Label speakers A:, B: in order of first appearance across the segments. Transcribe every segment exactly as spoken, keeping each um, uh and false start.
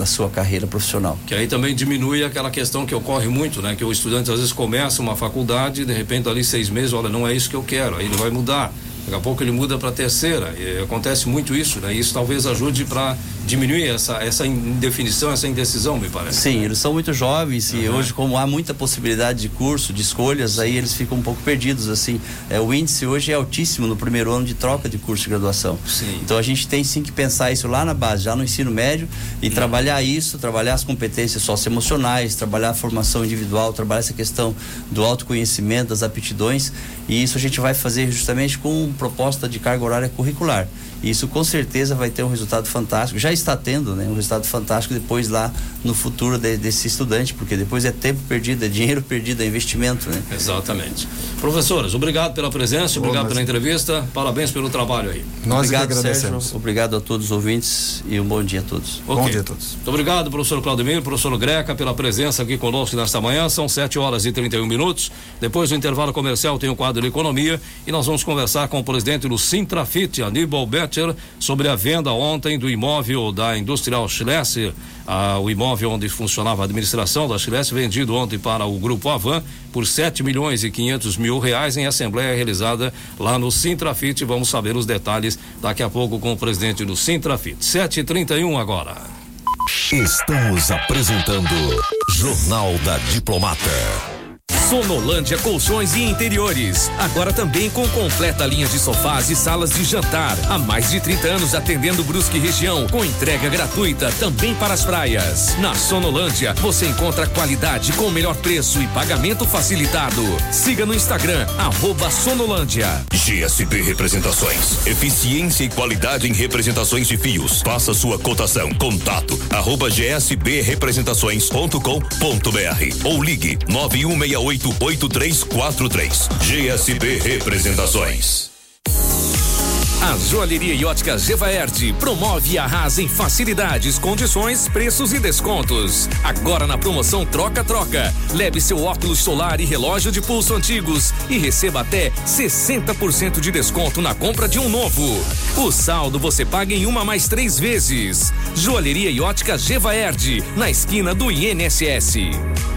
A: na sua carreira profissional.
B: Que aí também diminui aquela questão que ocorre muito, né? Que o estudante às vezes começa uma faculdade e de repente ali seis meses, olha, não é isso que eu quero, aí ele vai mudar. Daqui a pouco ele muda para a terceira, e acontece muito isso, né? Isso talvez ajude para diminuir essa, essa indefinição, essa indecisão, me parece.
A: Sim, eles são muito jovens e
B: uhum.
A: hoje, como há muita possibilidade de curso, de escolhas, aí eles ficam um pouco perdidos, assim. É, o índice hoje é altíssimo no primeiro ano de troca de curso de graduação.
B: Sim.
A: Então a gente tem sim que pensar isso lá na base, já no ensino médio, e uhum. trabalhar isso, trabalhar as competências socioemocionais, trabalhar a formação individual, trabalhar essa questão do autoconhecimento, das aptidões, e isso a gente vai fazer justamente com proposta de carga horária curricular. E isso com certeza vai ter um resultado fantástico, já está tendo, né, um resultado fantástico depois lá no futuro de, desse estudante, porque depois é tempo perdido, é dinheiro perdido, é investimento, né?
B: Exatamente. Professores, obrigado pela presença, obrigado Bom, pela entrevista, parabéns pelo trabalho aí.
C: Nós
A: obrigado,
C: agradecemos.
A: Sérgio, obrigado a todos os ouvintes e um bom dia a todos.
B: Okay.
C: Bom dia a todos.
B: Muito obrigado, professor Claudemir, professor Greca, pela presença aqui conosco nesta manhã. São sete horas e trinta e um minutos. Depois do intervalo comercial tem o quadro de economia e nós vamos conversar com o presidente do Sintrafit, Aníbal Betcher, sobre a venda ontem do imóvel da Industrial Schlesser, ah, o imóvel onde funcionava a administração da Schlesser, vendido ontem para o Grupo Avan por sete milhões e quinhentos mil reais em assembleia realizada lá no Sintrafit. Vamos saber os detalhes daqui a pouco com o presidente do Sintrafit. sete e trinta e um agora.
D: Estamos apresentando Jornal da Diplomata.
E: Sonolândia Colchões e Interiores, agora também com completa linha de sofás e salas de jantar. Há mais de trinta anos atendendo Brusque região, com entrega gratuita também para as praias. Na Sonolândia você encontra qualidade com o melhor preço e pagamento facilitado. Siga no Instagram, arroba Sonolândia.
D: G S B Representações, eficiência e qualidade em representações de fios. Faça sua cotação. Contato arroba g s b representações ponto com ponto b r ou ligue nove um seis oito oito três quatro três. G S B Representações.
E: A Joalheria e Ótica Gevaerd promove e arrasa em facilidades, condições, preços e descontos. Agora na promoção Troca-Troca. Leve seu óculos solar e relógio de pulso antigos e receba até sessenta por cento de desconto na compra de um novo. O saldo você paga em uma mais três vezes. Joalheria e Ótica Gevaerd, na esquina do I N S S.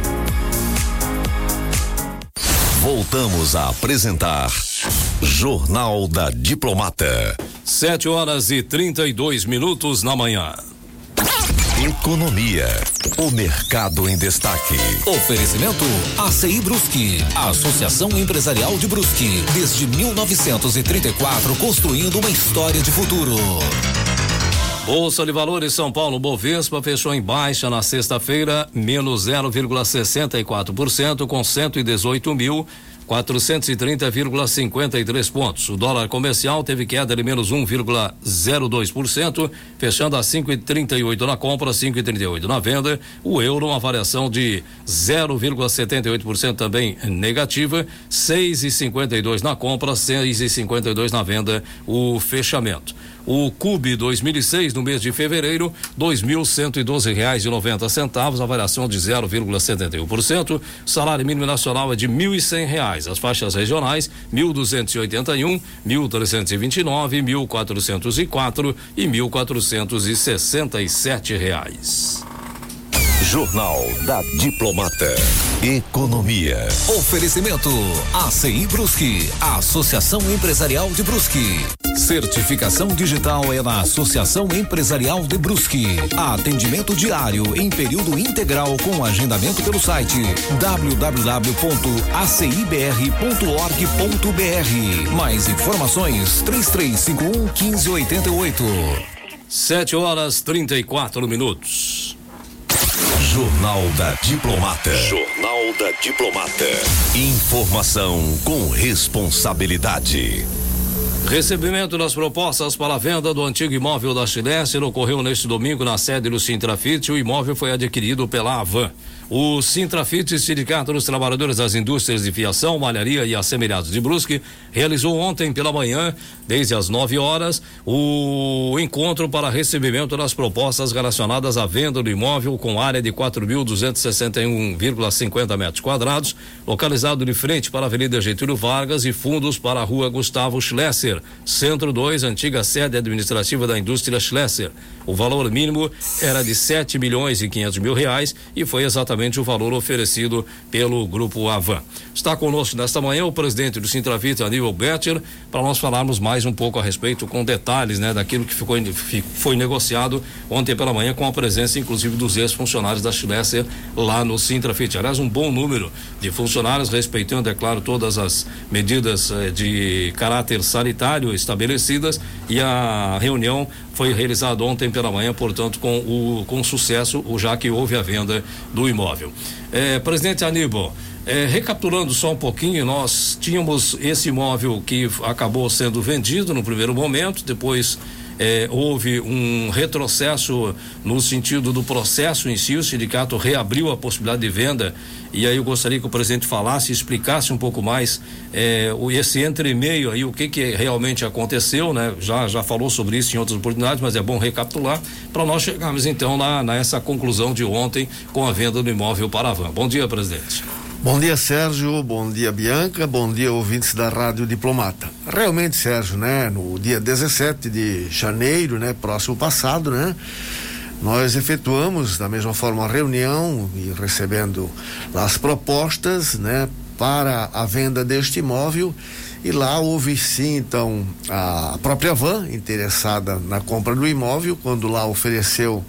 D: Voltamos a apresentar Jornal da Diplomata.
B: Sete horas e trinta e dois minutos na manhã.
D: Economia. O mercado em destaque.
F: Oferecimento A C I Brusque, a Associação Empresarial de Brusque, desde mil novecentos e trinta e quatro, construindo uma história de futuro.
B: Bolsa de Valores São Paulo, Bovespa, fechou em baixa na sexta-feira, menos zero vírgula sessenta e quatro por cento, com cento e dezoito mil quatrocentos e trinta vírgula cinquenta e três pontos. O dólar comercial teve queda de menos um vírgula zero dois por cento, fechando a cinco e trinta e oito na compra, cinco e trinta e oito na venda. O euro, uma variação de zero vírgula setenta e oito por cento também negativa, seis e cinquenta e dois na compra, seis e cinquenta e dois na venda. O fechamento. O C U B dois mil e seis no mês de fevereiro, dois mil cento e doze reais e noventa centavos, a variação de zero vírgula setenta e um por cento. Salário mínimo nacional é de mil e cem reais. As faixas regionais, mil duzentos e oitenta e um, mil trezentos e vinte e nove, mil quatrocentos e quatro e mil quatrocentos e sessenta e sete reais.
D: Jornal da Diplomata. Economia.
F: Oferecimento A C I Brusque, a Associação Empresarial de Brusque. Certificação digital é na Associação Empresarial de Brusque. Atendimento diário em período integral com agendamento pelo site w w w ponto a c i b r ponto org ponto b r. Mais informações três três cinco um, um cinco oito oito.
B: Sete horas trinta e quatro minutos.
D: Jornal da Diplomata. Jornal da Diplomata. Informação com responsabilidade.
B: Recebimento das propostas para a venda do antigo imóvel da Schlesser ocorreu neste domingo na sede do Sintrafit. O imóvel foi adquirido pela Avan. O Sintrafit, Sindicato dos Trabalhadores das Indústrias de Fiação, Malharia e Assemelhados de Brusque, realizou ontem pela manhã, desde as nove horas, o encontro para recebimento das propostas relacionadas à venda do imóvel com área de quatro mil duzentos e sessenta e um vírgula cinquenta metros quadrados, localizado de frente para a Avenida Getúlio Vargas e fundos para a Rua Gustavo Schlesser, Centro dois, antiga sede administrativa da indústria Schlesser. O valor mínimo era de sete milhões e quinhentos mil reais e foi exatamente o valor oferecido pelo Grupo Avan. Está conosco nesta manhã o presidente do Sintrafit, Aníbal Becher, para nós falarmos mais um pouco a respeito, com detalhes, né, daquilo que ficou, foi negociado ontem pela manhã, com a presença inclusive dos ex-funcionários da Schlesser lá no Sintrafit. Aliás, um bom número de funcionários, respeitando, é claro, todas as medidas eh, de caráter sanitário estabelecidas, e a reunião foi realizada ontem pela manhã, portanto, com o com sucesso, já que houve a venda do imóvel. Eh, presidente Aníbal, eh, recapitulando só um pouquinho, nós tínhamos esse imóvel que acabou sendo vendido no primeiro momento, depois Eh, houve um retrocesso no sentido do processo em si, o sindicato reabriu a possibilidade de venda, e aí eu gostaria que o presidente falasse, explicasse um pouco mais eh, esse entremeio aí, o que que realmente aconteceu, né? Já, já falou sobre isso em outras oportunidades, mas é bom recapitular para nós chegarmos então na, nessa conclusão de ontem com a venda do imóvel para a Avan. Bom dia, presidente.
C: Bom dia, Sérgio, bom dia, Bianca, bom dia, ouvintes da Rádio Diplomata. Realmente, Sérgio, né, no dia dezessete de janeiro, né, próximo passado, né, nós efetuamos da mesma forma a reunião e recebendo lá as propostas, né, para a venda deste imóvel, e lá houve sim, então, a própria Avan interessada na compra do imóvel, quando lá ofereceu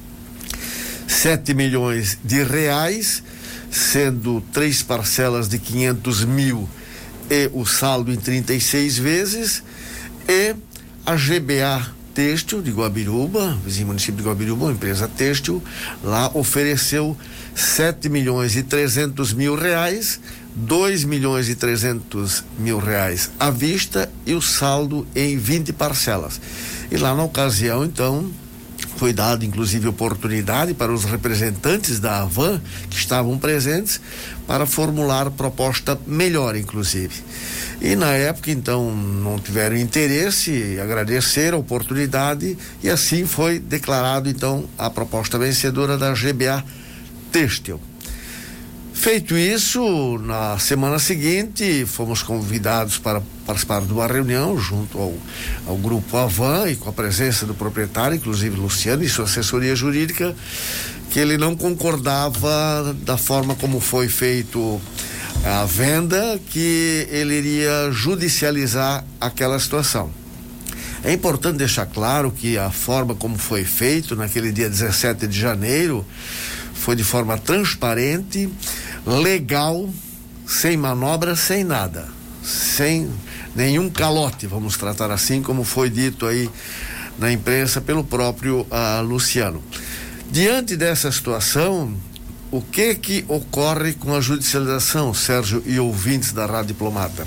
C: sete milhões de reais, sendo três parcelas de quinhentos mil e o saldo em trinta e seis vezes, e a G B A Têxtil de Guabiruba, vizinho município de Guabiruba, uma empresa têxtil, lá ofereceu sete milhões e trezentos mil reais, dois milhões e trezentos mil reais à vista e o saldo em vinte parcelas. E lá na ocasião, então, foi dada inclusive oportunidade para os representantes da Avan que estavam presentes para formular proposta melhor, inclusive. E na época, então, não tiveram interesse, agradeceram a oportunidade, e assim foi declarado, então, a proposta vencedora da G B A Têxtil. Feito isso, na semana seguinte, fomos convidados para participar de uma reunião junto ao, ao Grupo Avan, e com a presença do proprietário, inclusive Luciano, e sua assessoria jurídica, que ele não concordava da forma como foi feito a venda, que ele iria judicializar aquela situação. É importante deixar claro que a forma como foi feito naquele dia dezessete de janeiro foi de forma transparente, legal, sem manobra, sem nada, sem nenhum calote, vamos tratar assim, como foi dito aí na imprensa pelo próprio uh, Luciano. Diante dessa situação, o que que ocorre com a judicialização, Sérgio e ouvintes da Rádio Diplomata?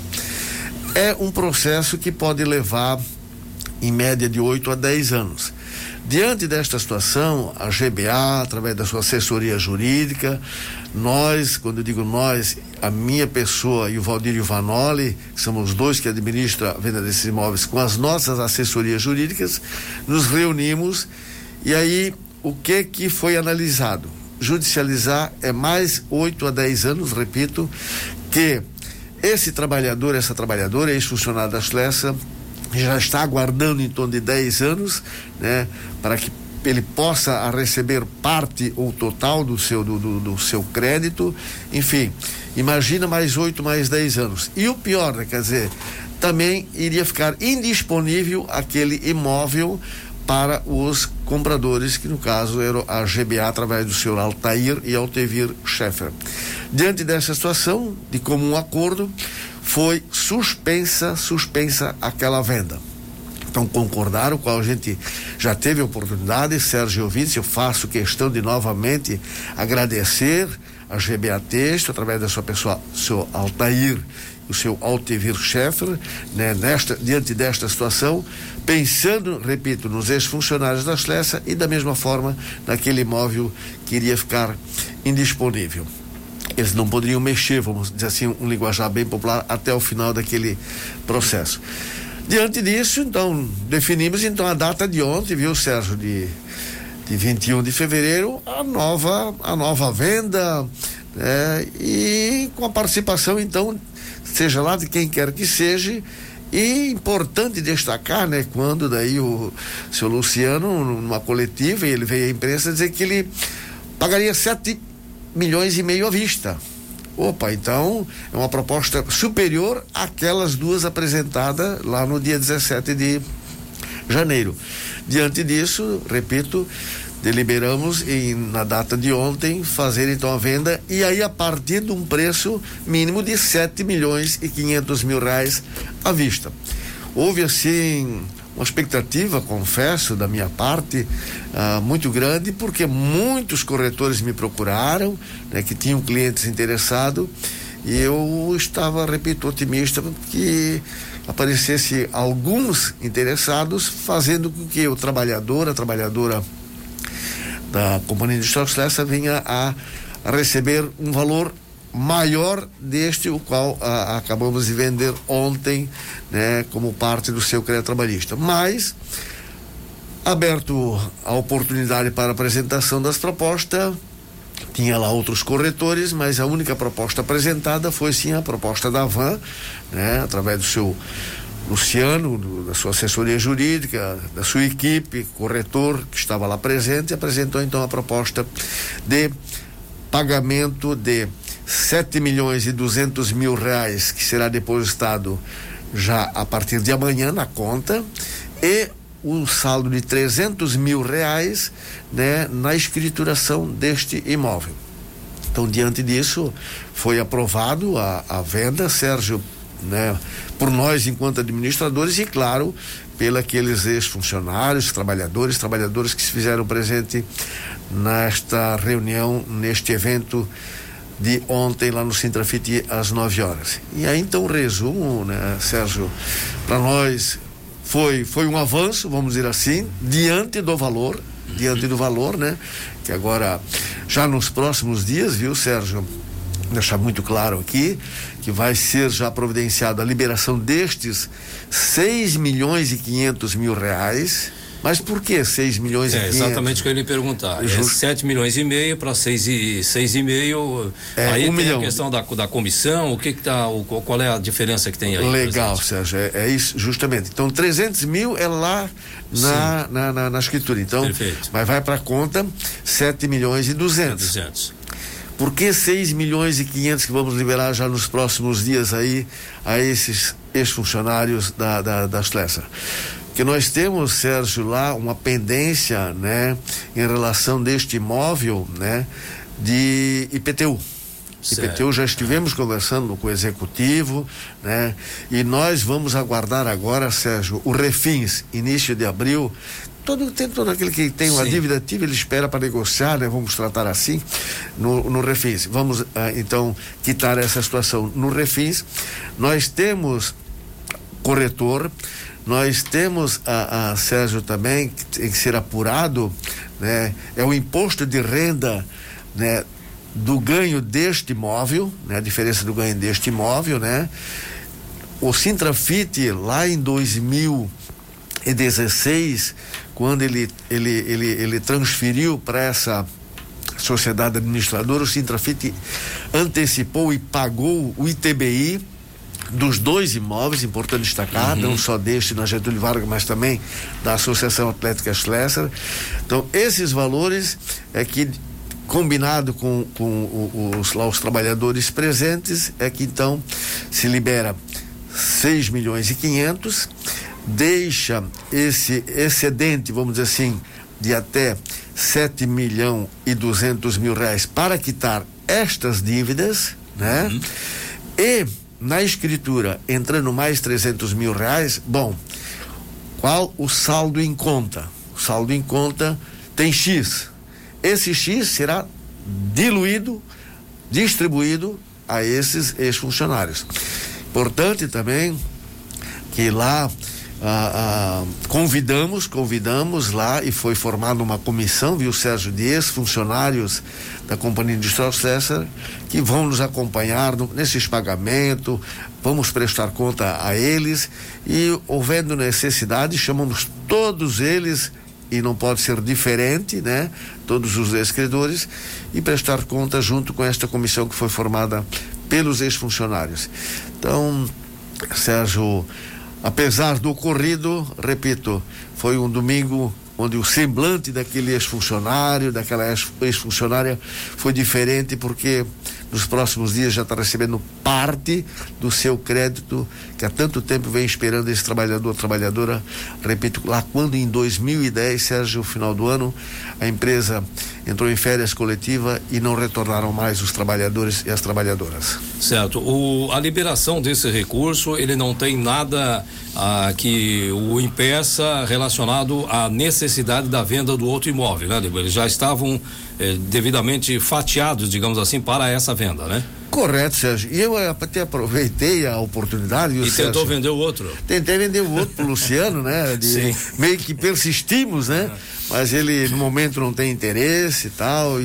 C: É um processo que pode levar em média de oito a dez anos. Diante desta situação, a G B A, através da sua assessoria jurídica, nós, quando eu digo nós, a minha pessoa e o Valdir Vanoli, que somos os dois que administram a venda desses imóveis, com as nossas assessorias jurídicas, nos reunimos, e aí o que que foi analisado? Judicializar é mais oito a dez anos, repito, que esse trabalhador, essa trabalhadora, ex-funcionário da Schlesser, já está aguardando em torno de dez anos, né, para que ele possa receber parte ou total do seu, do, do, do seu crédito. Enfim, imagina mais oito, mais dez anos. E o pior, né, quer dizer, também iria ficar indisponível aquele imóvel para os compradores, que no caso era a G B A através do senhor Altair e Altevir Scheffer. Diante dessa situação, de comum acordo, foi suspensa, suspensa aquela venda. Então concordaram, com a gente já teve oportunidade, Sérgio ouvintes, eu faço questão de novamente agradecer a G B A Têxtil, através da sua pessoa, o senhor Altair e o seu Altevir Scheffer, né, nesta, diante desta situação, pensando, repito, nos ex-funcionários da Schlesser e da mesma forma naquele imóvel que iria ficar indisponível. eles não poderiam mexer, vamos dizer assim, um linguajar bem popular, até o final daquele processo. Diante disso, então, definimos então a data de ontem, viu, Sérgio, de, de vinte e um de fevereiro, a nova, a nova venda, é, e com a participação, então, seja lá de quem quer que seja. E importante destacar, né, quando daí o seu Luciano, numa coletiva, ele veio à imprensa dizer que ele pagaria sete milhões e meio à vista. Opa, então é uma proposta superior àquelas duas apresentadas lá no dia dezessete de janeiro. Diante disso, repito, deliberamos em, na data de ontem, fazer então a venda, e aí a partir de um preço mínimo de sete milhões e quinhentos mil reais à vista. Houve assim uma expectativa, confesso, da minha parte, ah, muito grande, porque muitos corretores me procuraram, né, que tinham clientes interessados, e eu estava, repito, otimista que aparecesse alguns interessados, fazendo com que o trabalhador, a trabalhadora da Companhia Industrial Schlesser vinha a, a receber um valor maior deste, o qual a, acabamos de vender ontem, né, como parte do seu crédito trabalhista. Mas, aberto a oportunidade para apresentação das propostas, tinha lá outros corretores, mas a única proposta apresentada foi sim a proposta da Van, né, através do seu Luciano, do, da sua assessoria jurídica, da sua equipe, corretor que estava lá presente, apresentou então a proposta de pagamento de sete milhões e duzentos mil reais, que será depositado já a partir de amanhã na conta, e um saldo de trezentos mil reais, né, na escrituração deste imóvel. Então, diante disso, foi aprovado a, a venda, Sérgio, né, por nós enquanto administradores, e claro, pelos aqueles ex-funcionários, trabalhadores, trabalhadores que se fizeram presente nesta reunião, neste evento de ontem lá no Sintrafit às nove horas. E aí então, resumo, né, Sérgio, para nós foi foi um avanço, vamos dizer assim, diante do valor, diante do valor, né, que agora já nos próximos dias, viu, Sérgio, deixar muito claro aqui que vai ser já providenciada a liberação destes seis milhões e quinhentos mil reais. Mas por que seis milhões
B: é,
C: e quinhentos?
B: Exatamente o que eu ia lhe perguntar. É sete milhões e meio para seis e seis e meio.
C: É,
B: aí
C: um
B: tem
C: milhão.
B: A questão da, da comissão, o que que tá, o, qual é a diferença que tem aí?
C: Legal, Sérgio, é, é isso, justamente. Então, trezentos mil é lá na, na, na, na escritura. Então,
B: perfeito.
C: Mas vai para conta sete milhões e duzentos.
B: duzentos.
C: Por que seis milhões e quinhentos que vamos liberar já nos próximos dias aí a esses ex-funcionários da, da, da Schlesser? Que nós temos, Sérgio, lá uma pendência, né, em relação deste imóvel, né, de I P T U. Certo. I P T U já estivemos conversando com o executivo, né, e nós vamos aguardar agora, Sérgio, o Refins, início de abril. Todo, tem todo aquele que tem uma Sim. dívida ativa, ele espera para negociar, né? Vamos tratar assim no, no Refins. Vamos ah, então quitar essa situação no Refins. Nós temos corretor, nós temos a, a Sérgio também, que tem que ser apurado, né? É o imposto de renda, né, do ganho deste imóvel, né? A diferença do ganho deste imóvel, né? O Sintrafit, lá em dois mil e dezesseis, quando ele ele ele, ele transferiu para essa sociedade administradora, o Sintrafit antecipou e pagou o I T B I dos dois imóveis, importante destacar, uhum. não só deste na Getúlio Vargas, mas também da Associação Atlética Schlesser. Então, esses valores é que, combinado com, com os, lá, os trabalhadores presentes, é que então se libera seis milhões e quinhentos, deixa esse excedente, vamos dizer assim, de até sete milhões e duzentos mil reais para quitar estas dívidas, né? Uhum. E na escritura, entrando mais trezentos mil reais, bom, qual o saldo em conta? O saldo em conta tem X. Esse X será diluído, distribuído a esses ex-funcionários. Importante também que lá ah, ah, convidamos, convidamos lá e foi formada uma comissão, viu, Sérgio, de ex-funcionários da Companhia Industrial Schlesser, que vão nos acompanhar no, nesses pagamentos, vamos prestar conta a eles e, houvendo necessidade, chamamos todos eles, e não pode ser diferente, né? Todos os ex-credores, e prestar conta junto com esta comissão que foi formada pelos ex-funcionários. Então, Sérgio, apesar do ocorrido, repito, foi um domingo onde o semblante daquele ex-funcionário, daquela ex-funcionária foi diferente, porque nos próximos dias já está recebendo parte do seu crédito que há tanto tempo vem esperando esse trabalhador, trabalhadora. Repito, lá quando em dois mil e dez, Sérgio, no final do ano, a empresa entrou em férias coletiva e não retornaram mais os trabalhadores e as trabalhadoras.
B: Certo. O, a liberação desse recurso, ele não tem nada ah, que o impeça relacionado à necessidade da venda do outro imóvel, né? Eles já estavam eh, devidamente fatiados, digamos assim, para essa venda, né?
C: Correto, Sérgio. E eu até aproveitei a oportunidade.
B: E
C: Sérgio,
B: tentou vender o outro.
C: Tentei vender o outro pro Luciano, né? De,
B: Sim.
C: Meio que persistimos, né? Mas ele no momento não tem interesse e tal,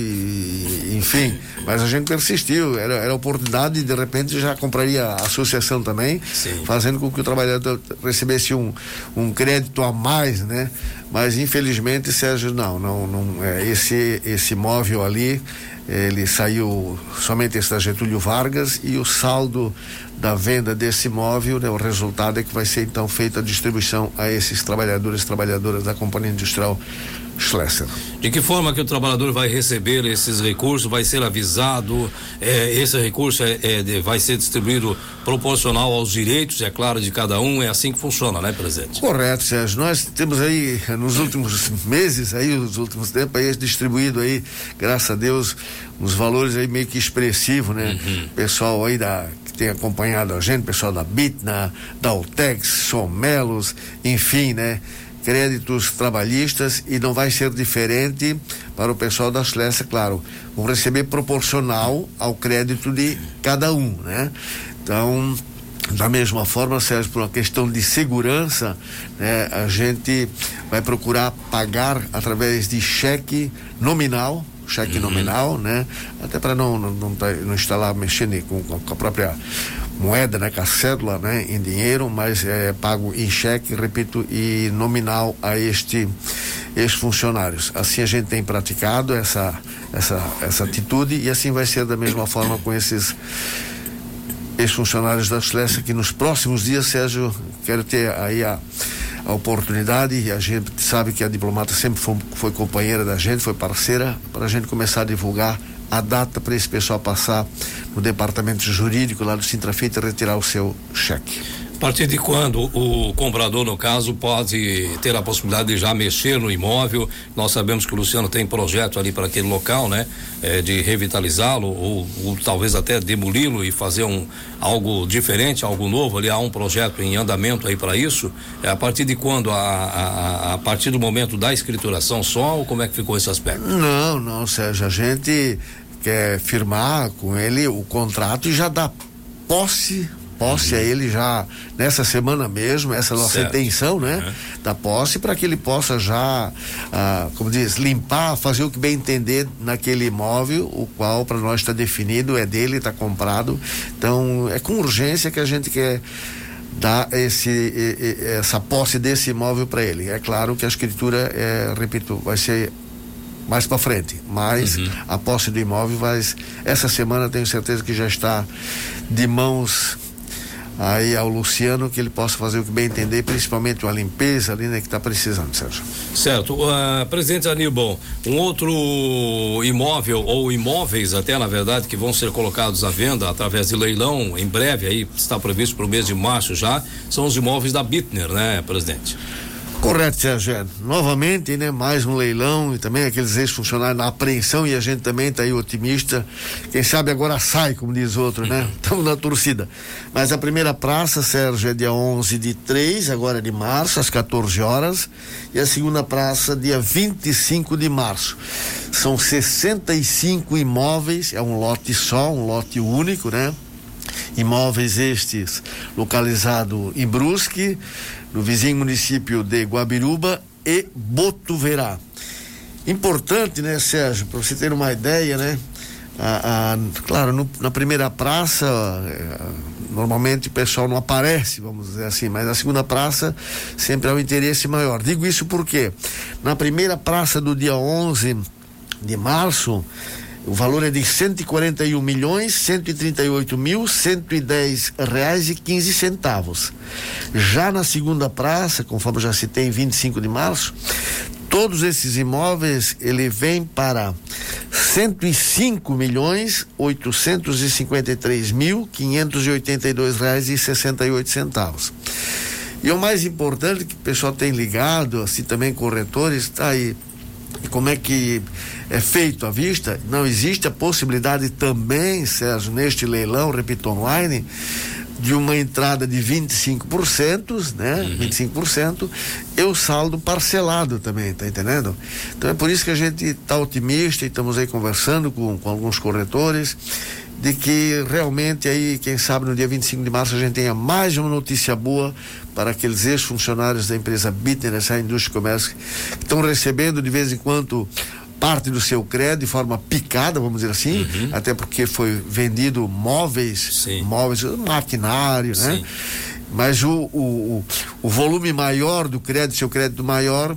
C: e enfim, mas a gente persistiu, era, era oportunidade e de repente já compraria a associação também. Sim. Fazendo com que o trabalhador recebesse um, um crédito a mais, né? Mas infelizmente, Sérgio, não, não, não é, esse, esse imóvel ali, ele saiu somente esse da Getúlio Vargas, e o saldo da venda desse imóvel, né, o resultado é que vai ser então feita a distribuição a esses trabalhadores e trabalhadoras da Companhia Industrial Schlesser.
B: De que forma que o trabalhador vai receber esses recursos? Vai ser avisado? É, esse recurso é, é, de, vai ser distribuído proporcional aos direitos, é claro, de cada um? É assim que funciona, né, presidente?
C: Correto, Sérgio. Nós temos aí nos últimos meses, aí, nos últimos tempos, aí distribuído aí, graças a Deus, uns valores aí meio que expressivos, né? Uhum. Pessoal aí da tem acompanhado a gente, pessoal da Bitna, da Altex, Somelos, enfim, né? Créditos trabalhistas, e não vai ser diferente para o pessoal da Schlesser, claro, vão receber proporcional ao crédito de cada um, né? Então, da mesma forma, Sérgio, por uma questão de segurança, né, a gente vai procurar pagar através de cheque nominal, cheque uhum. nominal, né? Até para não, não, não, não estar lá mexendo com, com a própria moeda, né? Com a cédula, né? Em dinheiro, mas é pago em cheque, repito, e nominal a este, estes funcionários. Assim a gente tem praticado essa, essa, essa atitude, e assim vai ser da mesma forma com esses ex-funcionários da Schlesser, que nos próximos dias, Sérgio, quero ter aí a a oportunidade, e a gente sabe que a Diplomata sempre foi, foi companheira da gente, foi parceira, para a gente começar a divulgar a data para esse pessoal passar no departamento jurídico lá do Sintrafeita e retirar o seu cheque.
B: A partir de quando o comprador, no caso, pode ter a possibilidade de já mexer no imóvel? Nós sabemos que o Luciano tem projeto ali para aquele local, né? É, de revitalizá-lo ou, ou talvez até demoli-lo e fazer um algo diferente, algo novo. Ali há um projeto em andamento aí para isso. É, a partir de quando? A, a, a partir do momento da escrituração só, ou como é que ficou esse aspecto?
C: Não, não, Sérgio, a gente quer firmar com ele o contrato e já dá posse posse uhum. a ele já nessa semana mesmo, essa é a nossa certo. intenção, né? Uhum. Da posse, para que ele possa já, ah, como diz, limpar, fazer o que bem entender naquele imóvel, o qual para nós está definido, é dele, está comprado. Então é com urgência que a gente quer dar esse, essa posse desse imóvel para ele. É claro que a escritura, é, repito, vai ser mais para frente, mas uhum. a posse do imóvel vai, essa semana tenho certeza que já está de mãos aí ao Luciano, que ele possa fazer o que bem entender, principalmente uma limpeza ali, né, que está precisando, Sérgio.
B: Certo. Uh, presidente Aníbal, um outro imóvel ou imóveis até, na verdade, que vão ser colocados à venda através de leilão em breve, aí está previsto para o mês de março já, são os imóveis da Bitner, né, presidente?
C: Correto, Sérgio. Novamente, né? Mais um leilão, e também aqueles ex-funcionários na apreensão, e a gente também está aí otimista. Quem sabe agora sai, como diz outro, né? Estamos na torcida. Mas a primeira praça, Sérgio, é dia onze de três, agora de março, às quatorze horas. E a segunda praça, dia vinte e cinco de março. São sessenta e cinco imóveis, é um lote só, um lote único, né? Imóveis estes localizados em Brusque, no vizinho município de Guabiruba e Botuverá. Importante, né, Sérgio, para você ter uma ideia, né? A, a, claro, no, na primeira praça, é, normalmente o pessoal não aparece, vamos dizer assim, mas na segunda praça sempre há um interesse maior. Digo isso porque na primeira praça do dia onze de março, o valor é de cento e quarenta e um milhões, cento e trinta e oito mil, cento e dez reais e quinze centavos. Já na segunda praça, conforme eu já citei, em vinte e cinco de março, todos esses imóveis, ele vem para cento e cinco milhões, oitocentos e cinquenta e três mil, quinhentos e oitenta e dois reais e sessenta e oito centavos. E o mais importante que o pessoal tem ligado, assim também corretores, está aí. E como é que é feito à vista? Não existe a possibilidade também, Sérgio, neste leilão, repito, online, de uma entrada de vinte e cinco por cento, né? Uhum. vinte e cinco por cento e o saldo parcelado também, tá entendendo? Então é por isso que a gente está otimista e estamos aí conversando com, com alguns corretores, de que realmente aí, quem sabe no dia vinte e cinco de março a gente tenha mais uma notícia boa para aqueles ex-funcionários da empresa Bittner, essa indústria e comércio, que estão recebendo de vez em quando parte do seu crédito de forma picada, vamos dizer assim, uhum. até porque foi vendido móveis, Sim. móveis, maquinário, né? Sim. Mas o, o, o volume maior do crédito, seu crédito maior,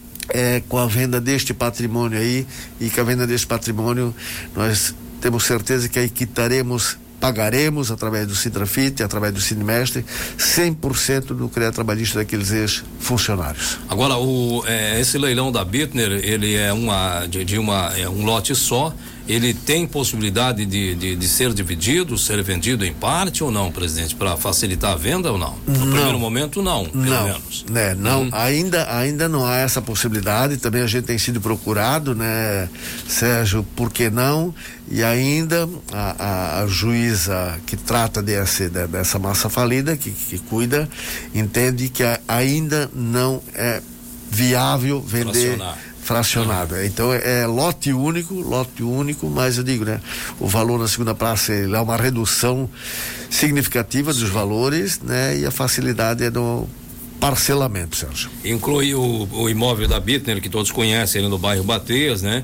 C: é com a venda deste patrimônio aí, e com a venda deste patrimônio nós temos certeza que aí quitaremos, pagaremos através do Sintrafit, através do Sinimestre, cem por cento do crédito trabalhista daqueles ex-funcionários.
B: Agora, o, é, esse leilão da Bittner, ele é uma, de, de uma, é um lote só, ele tem possibilidade de, de, de ser dividido, ser vendido em parte ou não, presidente, para facilitar a venda ou não? No não, primeiro momento, não, pelo
C: não,
B: menos.
C: Né, não, hum. ainda, ainda não há essa possibilidade, também a gente tem sido procurado, né, Sérgio, por que não? E ainda a, a, a juíza que trata desse, de, dessa massa falida, que, que cuida, entende que a, ainda não é viável vender fracionar. fracionado. Então é, é lote único, lote único, mas eu digo, né? O valor na segunda praça é uma redução significativa dos valores, né? E a facilidade é do parcelamento, Sérgio.
B: Inclui o, o imóvel da Bittner, que todos conhecem, ali no bairro Bateias, né?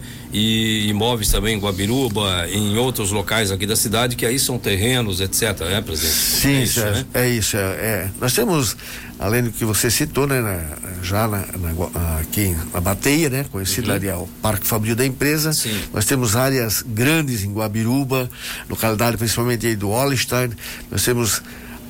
B: E imóveis também em Guabiruba, em outros locais aqui da cidade, que aí são terrenos, etc, né, presidente?
C: Sim, é isso, Sérgio, né? é isso, é, é. Nós temos, além do que você citou, né, na, já na, na, aqui na Bateia, né, conhecido uhum. ali é o Parque Fabril da empresa. Sim. Nós temos áreas grandes em Guabiruba, localidade principalmente aí do Holstein. Nós temos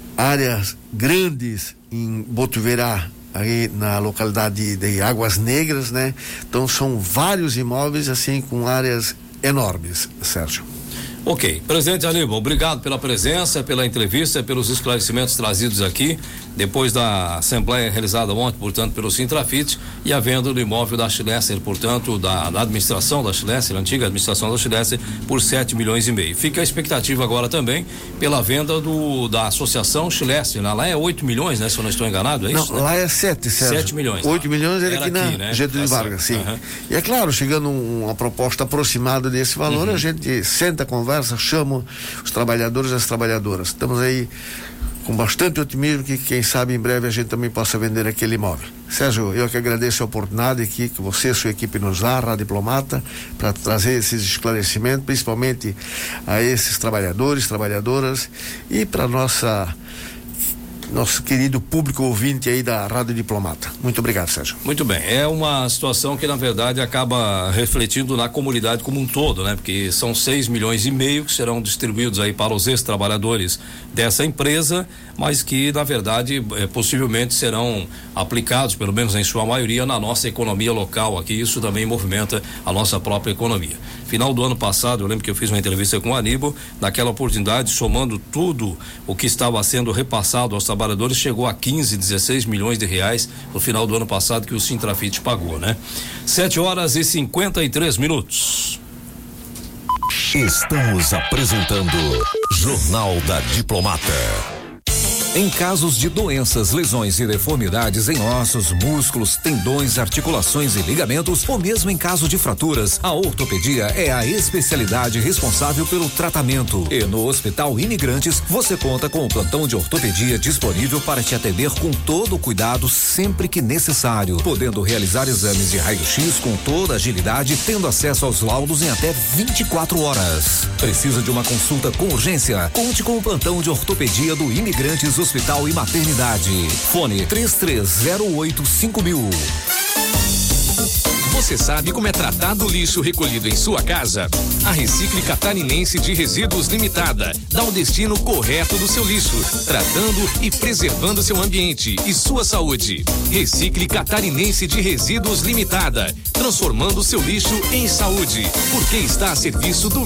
C: áreas grandes em Botuverá, aí na localidade de Águas Negras, né? Então são vários imóveis assim com áreas enormes, Sérgio.
B: Ok, presidente Aníbal, obrigado pela presença, pela entrevista, pelos esclarecimentos trazidos aqui, depois da assembleia realizada ontem, portanto, pelo Sintrafit, e a venda do imóvel da Schlesser, portanto, da, da administração da Schlesser, antiga administração da Schlesser, por sete milhões e meio. Fica a expectativa agora também pela venda do da associação Schlesser, né? Lá é oito milhões, né? Se eu não estou enganado, é isso?
C: Não, né? Lá é sete, Sérgio.
B: sete milhões.
C: oito milhões era, era aqui, aqui
B: na
C: né? Getúlio Vargas, sim. Uhum. E é claro, chegando um, uma proposta aproximada desse valor, uhum. a gente senta, conversa, chama os trabalhadores e as trabalhadoras. Estamos aí com bastante otimismo que quem sabe em breve a gente também possa vender aquele imóvel. Sérgio, eu que agradeço a oportunidade aqui que você e sua equipe nos dá, a Rádio Diplomata, para trazer esses esclarecimentos, principalmente a esses trabalhadores, trabalhadoras e para nossa nosso querido público ouvinte aí da Rádio Diplomata. Muito obrigado, Sérgio.
B: Muito bem, é uma situação que na verdade acaba refletindo na comunidade como um todo, né? Porque são seis milhões e meio que serão distribuídos aí para os ex-trabalhadores dessa empresa, mas que na verdade eh, possivelmente serão aplicados, pelo menos em sua maioria, na nossa economia local aqui. Isso também movimenta a nossa própria economia. Final do ano passado, eu lembro que eu fiz uma entrevista com o Aníbal, naquela oportunidade, somando tudo o que estava sendo repassado aos trabalhadores, chegou a quinze, dezesseis milhões de reais no final do ano passado que o Sintrafit pagou, né? Sete horas e cinquenta e três minutos.
F: Estamos apresentando Jornal da Diplomata. Em casos de doenças, lesões e deformidades em ossos, músculos, tendões, articulações e ligamentos, ou mesmo em caso de fraturas, a ortopedia é a especialidade responsável pelo tratamento. E no Hospital Imigrantes, você conta com o plantão de ortopedia disponível para te atender com todo o cuidado sempre que necessário, podendo realizar exames de raio-x com toda agilidade, tendo acesso aos laudos em até vinte e quatro horas. Precisa de uma consulta com urgência? Conte com o plantão de ortopedia do Imigrantes Hospital e Maternidade. Fone três três zero oito cinco mil.
E: Você sabe como é tratado o lixo recolhido em sua casa? A Recicle Catarinense de Resíduos Limitada dá o destino correto do seu lixo, tratando e preservando seu ambiente e sua saúde. Recicle Catarinense de Resíduos Limitada, transformando seu lixo em saúde, porque está a serviço do